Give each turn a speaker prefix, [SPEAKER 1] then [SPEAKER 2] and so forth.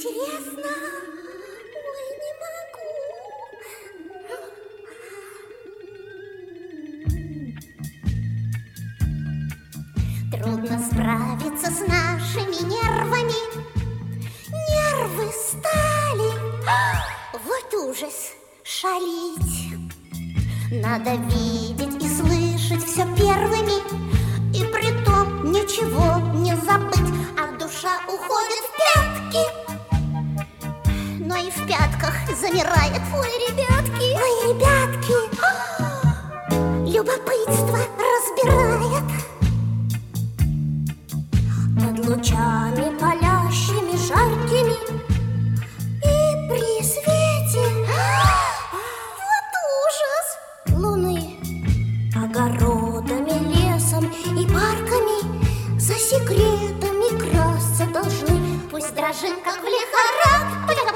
[SPEAKER 1] интересно. Ой, не могу. Трудно справиться с нашими нервами. Нервы стали, вот ужас, шалить. Надо видеть и слышать все первыми, и притом ничего не забыть, а душа уходит в пятки, но и в пятках замирает. Ой, ребятки, любопытство разбирает. Под лучами палящими, жаркими, и при свете вот ужас луны, огородами, лесом и парками за секретами красться должны. Пусть дрожим, как в лихорадке.